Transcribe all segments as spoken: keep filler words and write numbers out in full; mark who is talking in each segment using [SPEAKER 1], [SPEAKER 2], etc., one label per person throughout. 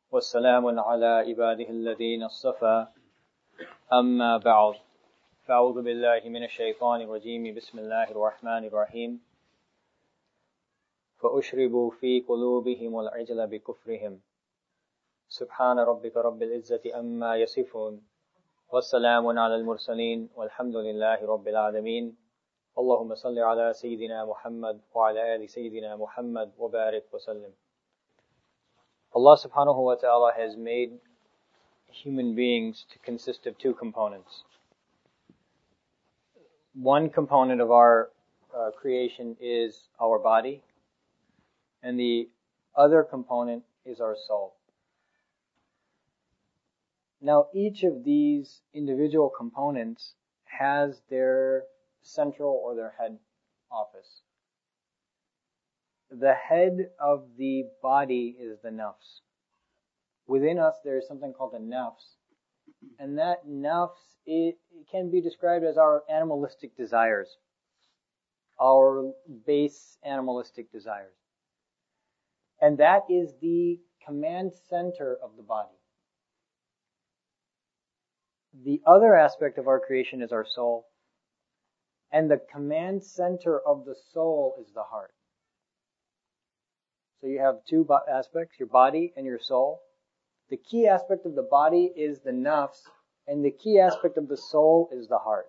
[SPEAKER 1] والسلام على عباده الذين اصطفى أما بعد فأعوذ بالله من الشيطان الرجيم بسم الله الرحمن الرحيم فأشربوا في قلوبهم العجل بكفرهم سبحان ربك رب العزة أما يصفون والسلام على المرسلين والحمد لله رب العالمين اللهم صل على سيدنا محمد وعلى آل سيدنا محمد وبارك وسلم. Allah subhanahu wa ta'ala has made human beings to consist of two components. One component of our uh, creation is our body, and the other component is our soul. Now, each of these individual components has their central or their head office. The head of the body is the nafs. Within us there is something called the nafs. And that nafs, it, it can be described as our animalistic desires. Our base animalistic desires. And that is the command center of the body. The other aspect of our creation is our soul. And the command center of the soul is the heart. So you have two aspects, your body and your soul. The key aspect of the body is the nafs, and the key aspect of the soul is the heart.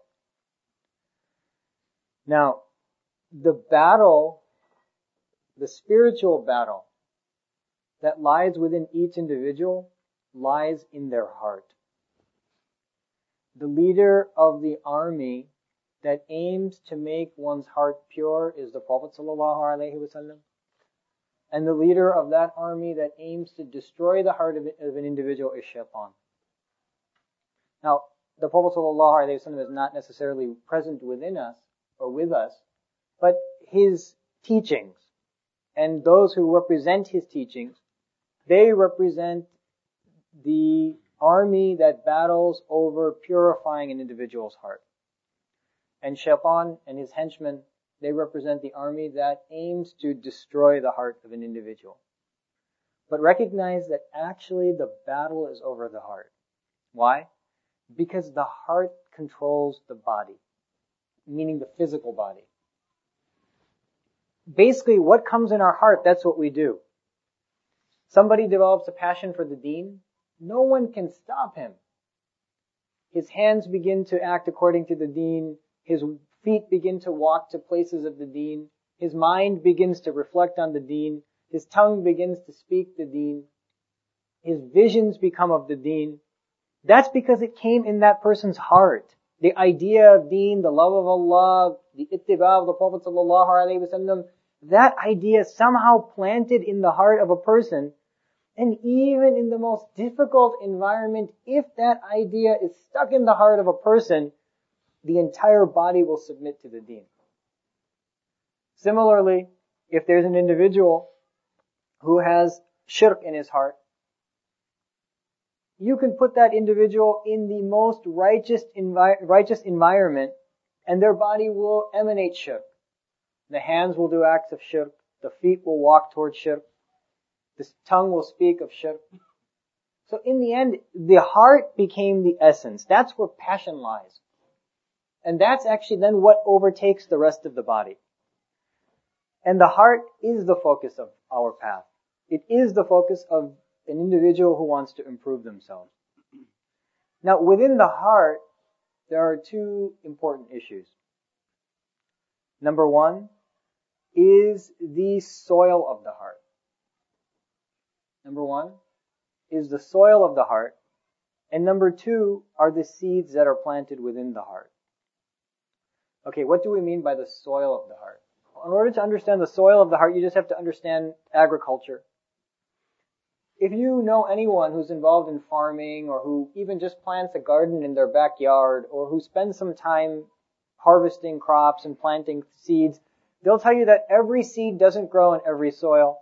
[SPEAKER 1] Now, the battle, the spiritual battle that lies within each individual lies in their heart. The leader of the army that aims to make one's heart pure is the Prophet sallallahu alaihi wasallam. And the leader of that army that aims to destroy the heart of, of an individual is shaitan. Now, the Prophet ﷺ is not necessarily present within us or with us, but his teachings and those who represent his teachings, they represent the army that battles over purifying an individual's heart. And shaitan and his henchmen, they represent the army that aims to destroy the heart of an individual. But recognize that actually the battle is over the heart. Why? Because the heart controls the body, meaning the physical body. Basically, what comes in our heart, that's what we do. Somebody develops a passion for the deen, no one can stop him. His hands begin to act according to the deen, his feet begin to walk to places of the deen. His mind begins to reflect on the deen. His tongue begins to speak the deen. His visions become of the deen. That's because it came in that person's heart. The idea of deen, the love of Allah, the ittiba of the Prophet sallallahu alaihi wasallam, that idea somehow planted in the heart of a person. And even in the most difficult environment, if that idea is stuck in the heart of a person, the entire body will submit to the deen. Similarly, if there's an individual who has shirk in his heart, you can put that individual in the most righteous, envi- righteous environment, and their body will emanate shirk. The hands will do acts of shirk, the feet will walk towards shirk, the tongue will speak of shirk. So in the end, the heart became the essence. That's where passion lies. And that's actually then what overtakes the rest of the body. And the heart is the focus of our path. It is the focus of an individual who wants to improve themselves. Now, within the heart, there are two important issues. Number one is the soil of the heart. Number one is the soil of the heart. And number two are the seeds that are planted within the heart. Okay, what do we mean by the soil of the heart? In order to understand the soil of the heart, you just have to understand agriculture. If you know anyone who's involved in farming or who even just plants a garden in their backyard or who spends some time harvesting crops and planting seeds, they'll tell you that every seed doesn't grow in every soil.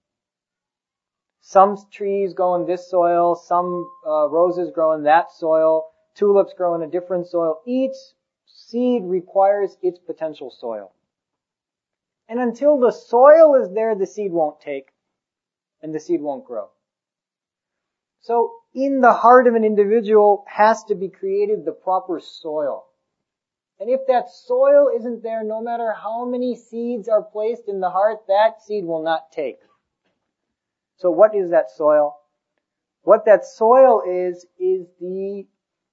[SPEAKER 1] Some trees grow in this soil, some uh, roses grow in that soil, tulips grow in a different soil. Each seed requires its potential soil. And until the soil is there, the seed won't take, and the seed won't grow. So in the heart of an individual has to be created the proper soil. And if that soil isn't there, no matter how many seeds are placed in the heart, that seed will not take. So what is that soil? What that soil is, is the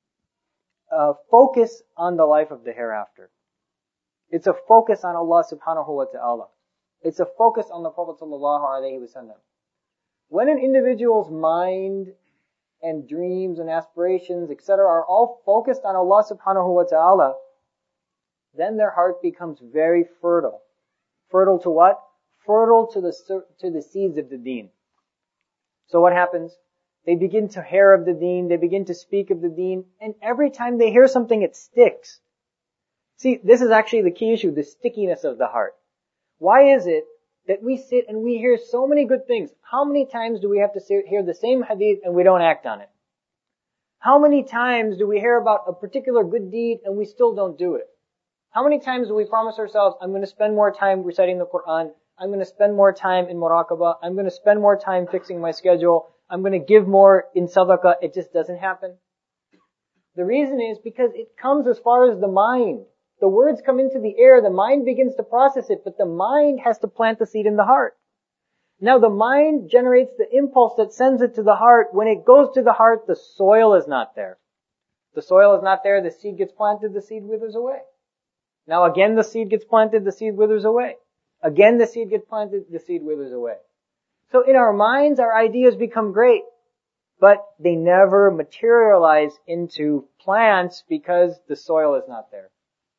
[SPEAKER 1] uh, focus on the life of the hereafter. It's a focus on Allah subhanahu wa ta'ala. It's a focus on the Prophet sallallahu alaihi wasallam. When an individual's mind and dreams and aspirations, et cetera, are all focused on Allah subhanahu wa ta'ala, then their heart becomes very fertile. Fertile to what? Fertile to the to the seeds of the deen. So what happens? They begin to hear of the deen, they begin to speak of the deen, and every time they hear something, it sticks. See, this is actually the key issue, the stickiness of the heart. Why is it that we sit and we hear so many good things? How many times do we have to hear the same hadith and we don't act on it? How many times do we hear about a particular good deed and we still don't do it? How many times do we promise ourselves, I'm going to spend more time reciting the Quran, I'm going to spend more time in muraqabah, I'm going to spend more time fixing my schedule, I'm going to give more in sadaqah? It just doesn't happen. The reason is because it comes as far as the mind. The words come into the air, the mind begins to process it, but the mind has to plant the seed in the heart. Now the mind generates the impulse that sends it to the heart. When it goes to the heart, the soil is not there. The soil is not there, the seed gets planted, the seed withers away. Now again the seed gets planted, the seed withers away. Again the seed gets planted, the seed withers away. So in our minds, our ideas become great, but they never materialize into plants because the soil is not there.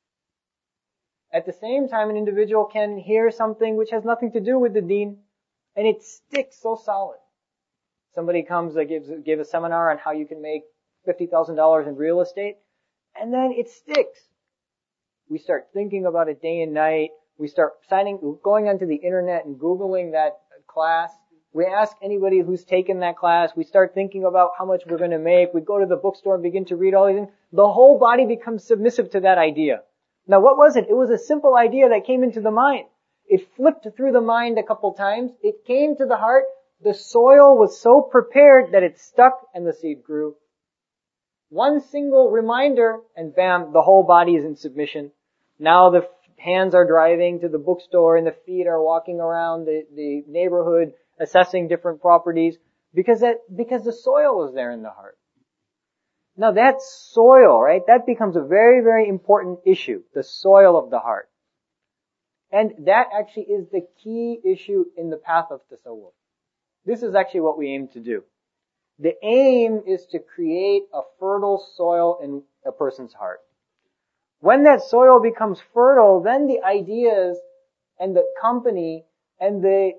[SPEAKER 1] At the same time, an individual can hear something which has nothing to do with the deen, and it sticks so solid. Somebody comes and gives, give a seminar on how you can make fifty thousand dollars in real estate, and then it sticks. We start thinking about it day and night. We start signing, going onto the internet and Googling that class. We ask anybody who's taken that class. We start thinking about how much we're going to make. We go to the bookstore and begin to read all these things. The whole body becomes submissive to that idea. Now what was it? It was a simple idea that came into the mind. It flipped through the mind a couple times. It came to the heart. The soil was so prepared that it stuck and the seed grew. One single reminder and bam, the whole body is in submission. Now the hands are driving to the bookstore and the feet are walking around the, the neighborhood assessing different properties because that, because the soil was there in the heart. Now that soil, right, that becomes a very, very important issue, the soil of the heart. And that actually is the key issue in the path of tasawwuf. This is actually what we aim to do. The aim is to create a fertile soil in a person's heart. When that soil becomes fertile, then the ideas and the company and the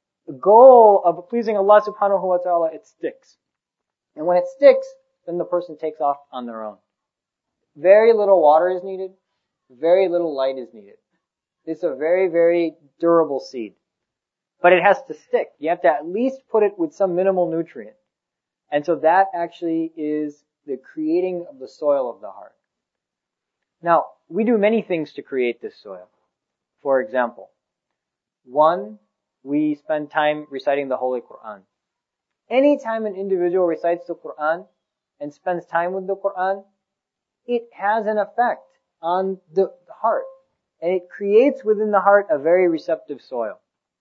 [SPEAKER 1] goal of pleasing Allah subhanahu wa ta'ala, it sticks. And when it sticks, then the person takes off on their own. Very little water is needed. Very little light is needed. It's a very, very durable seed. But it has to stick. You have to at least put it with some minimal nutrient. And so that actually is the creating of the soil of the heart. Now, we do many things to create this soil. For example, one, we spend time reciting the Holy Quran. Anytime an individual recites the Quran and spends time with the Quran, it has an effect on the heart. And it creates within the heart a very receptive soil.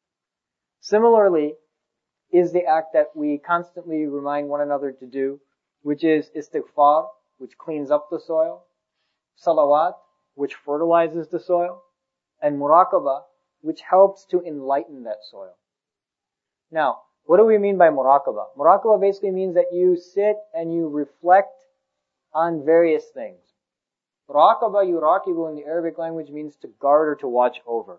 [SPEAKER 1] Similarly, is the act that we constantly remind one another to do, which is istighfar, which cleans up the soil, salawat, which fertilizes the soil, and muraqabah, which helps to enlighten that soil. Now, what do we mean by muraqabah? Muraqabah basically means that you sit and you reflect on various things. Raqaba yuraqibu in the Arabic language means to guard or to watch over.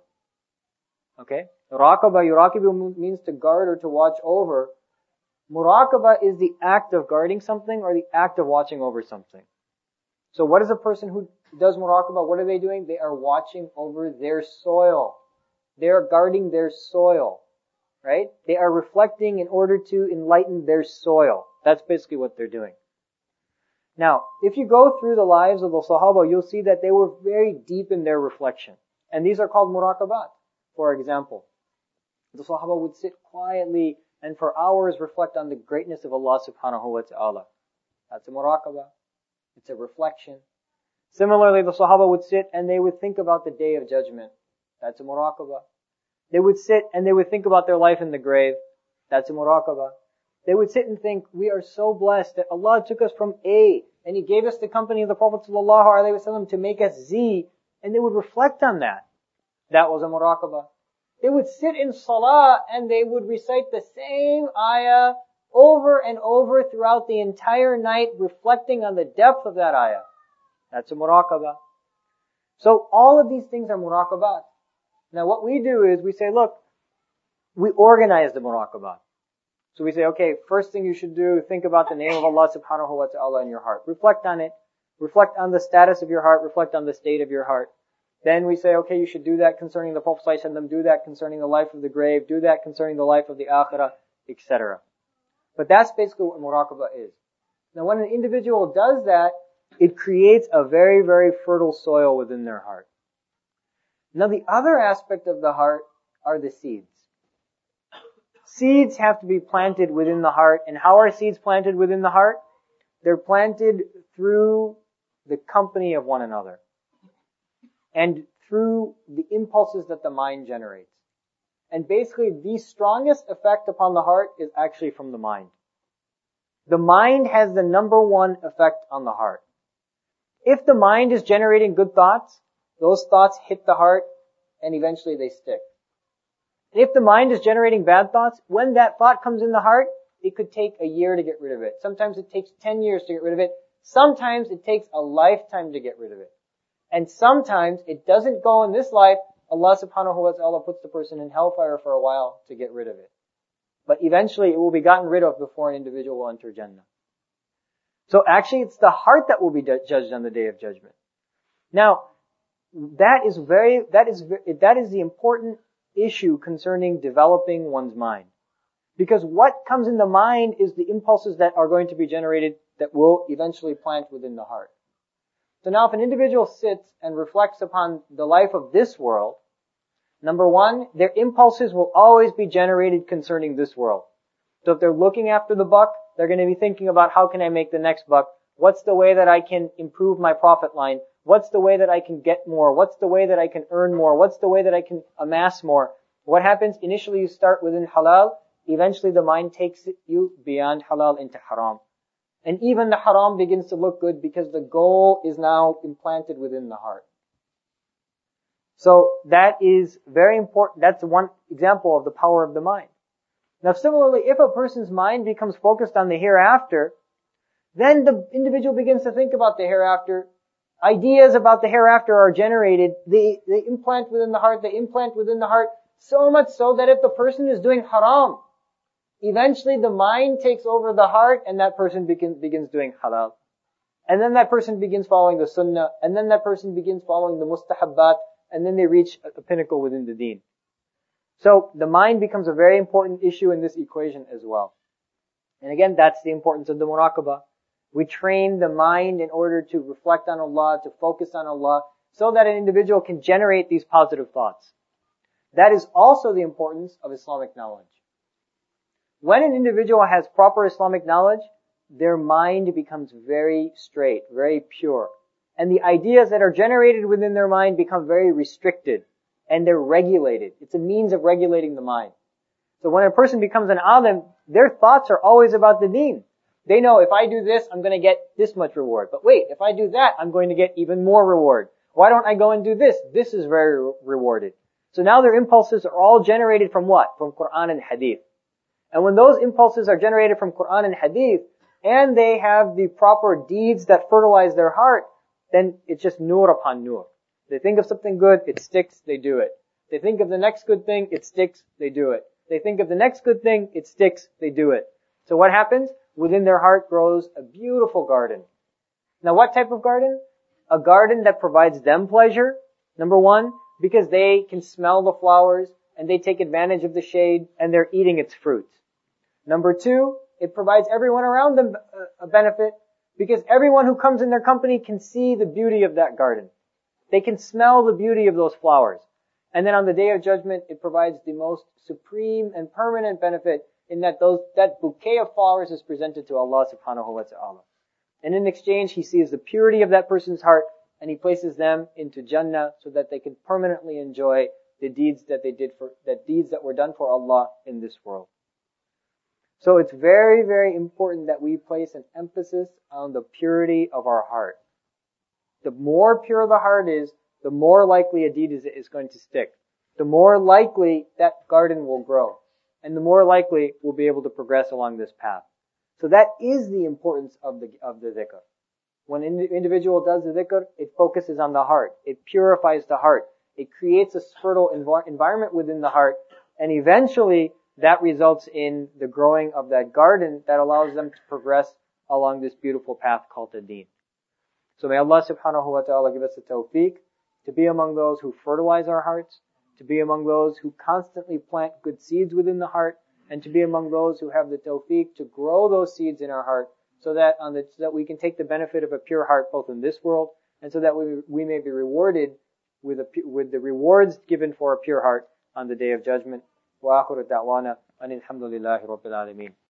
[SPEAKER 1] Okay? Raqaba yuraqibu means to guard or to watch over. Muraqabah is the act of guarding something or the act of watching over something. So what is a person who does muraqabah? What are they doing? They are watching over their soil. They are guarding their soil. Right? They are reflecting in order to enlighten their soil. That's basically what they're doing. Now, if you go through the lives of the Sahaba, you'll see that they were very deep in their reflection. And these are called muraqabat. For example, the Sahaba would sit quietly and for hours reflect on the greatness of Allah subhanahu wa ta'ala. That's a muraqabah. It's a reflection. Similarly, the Sahaba would sit and they would think about the Day of Judgment. That's a muraqabah. They would sit and they would think about their life in the grave. That's a muraqabah. They would sit and think, we are so blessed that Allah took us from A and He gave us the company of the Prophet sallallahu alaihi wasallam to make us Z, and they would reflect on that. That was a muraqabah. They would sit in salah and they would recite the same ayah over and over throughout the entire night, reflecting on the depth of that ayah. That's a muraqabah. So all of these things are muraqabat. Now what we do is we say, look, we organize the muraqabat. So we say, okay, first thing you should do, think about the name of Allah subhanahu wa ta'ala in your heart. Reflect on it. Reflect on the status of your heart. Reflect on the state of your heart. Then we say, okay, you should do that concerning the Prophet sallallahu alaihi wasallam, do that concerning the life of the grave, do that concerning the life of the akhirah, et cetera. But that's basically what muraqabah is. Now when an individual does that, it creates a very, very fertile soil within their heart. Now the other aspect of the heart are the seeds. Seeds have to be planted within the heart. And how are seeds planted within the heart? They're planted through the company of one another. And through the impulses that the mind generates. And basically the strongest effect upon the heart is actually from the mind. The mind has the number one effect on the heart. If the mind is generating good thoughts, those thoughts hit the heart and eventually they stick. If the mind is generating bad thoughts, when that thought comes in the heart, it could take a year to get rid of it. Sometimes it takes ten years to get rid of it. Sometimes it takes a lifetime to get rid of it. And sometimes it doesn't go in this life. Allah subhanahu wa ta'ala puts the person in hellfire for a while to get rid of it. But eventually it will be gotten rid of before an individual will enter Jannah. So actually it's the heart that will be judged on the Day of Judgment. Now, that is very, that is, that is the important issue concerning developing one's mind. Because what comes in the mind is the impulses that are going to be generated that will eventually plant within the heart. So now if an individual sits and reflects upon the life of this world, number one, their impulses will always be generated concerning this world. So if they're looking after the buck, they're going to be thinking about how can I make the next buck? What's the way that I can improve my profit line? What's the way that I can get more? What's the way that I can earn more? What's the way that I can amass more? What happens? Initially you start within halal. Eventually the mind takes you beyond halal into haram. And even the haram begins to look good because the goal is now implanted within the heart. So that is very important. That's one example of the power of the mind. Now similarly, if a person's mind becomes focused on the hereafter, then the individual begins to think about the hereafter. Ideas about the hereafter are generated. They, they implant within the heart, they implant within the heart, so much so that if the person is doing haram, eventually the mind takes over the heart and that person begins, begins doing halal. And then that person begins following the sunnah, and then that person begins following the mustahabbat, and then they reach a pinnacle within the deen. So the mind becomes a very important issue in this equation as well. And again, that's the importance of the muraqabah. We train the mind in order to reflect on Allah, to focus on Allah, so that an individual can generate these positive thoughts. That is also the importance of Islamic knowledge. When an individual has proper Islamic knowledge, their mind becomes very straight, very pure. And the ideas that are generated within their mind become very restricted, and they're regulated. It's a means of regulating the mind. So when a person becomes an alim, their thoughts are always about the deen. They know if I do this, I'm going to get this much reward. But wait, if I do that, I'm going to get even more reward. Why don't I go and do this? This is very re- rewarded. So now their impulses are all generated from what? From Quran and Hadith. And when those impulses are generated from Quran and Hadith, and they have the proper deeds that fertilize their heart, then it's just nur upon nur. They think of something good, it sticks, they do it. They think of the next good thing, it sticks, they do it. They think of the next good thing, it sticks, they do it. So what happens? Within their heart grows a beautiful garden. Now what type of garden? A garden that provides them pleasure, number one, because they can smell the flowers and they take advantage of the shade and they're eating its fruits. Number two, it provides everyone around them a benefit because everyone who comes in their company can see the beauty of that garden. They can smell the beauty of those flowers. And then on the Day of Judgment, it provides the most supreme and permanent benefit in that those, that bouquet of flowers is presented to Allah subhanahu wa ta'ala. And in exchange, He sees the purity of that person's heart, and He places them into Jannah so that they can permanently enjoy the deeds that they did for, that deeds that were done for Allah in this world. So it's very, very important that we place an emphasis on the purity of our heart. The more pure the heart is, the more likely a deed is, is going to stick. The more likely that garden will grow. And the more likely we'll be able to progress along this path. So that is the importance of the, of the dhikr. When an individual does the dhikr, it focuses on the heart. It purifies the heart. It creates a fertile env- environment within the heart. And eventually, that results in the growing of that garden that allows them to progress along this beautiful path called the deen. So may Allah subhanahu wa ta'ala give us the tawfiq to be among those who fertilize our hearts, to be among those who constantly plant good seeds within the heart, and to be among those who have the tawfiq to grow those seeds in our heart so that on the, so that we can take the benefit of a pure heart both in this world and so that we, we may be rewarded with a, with the rewards given for a pure heart on the day of judgment. Wa akhiru da'wana anil hamdulillahi rabbil alameen.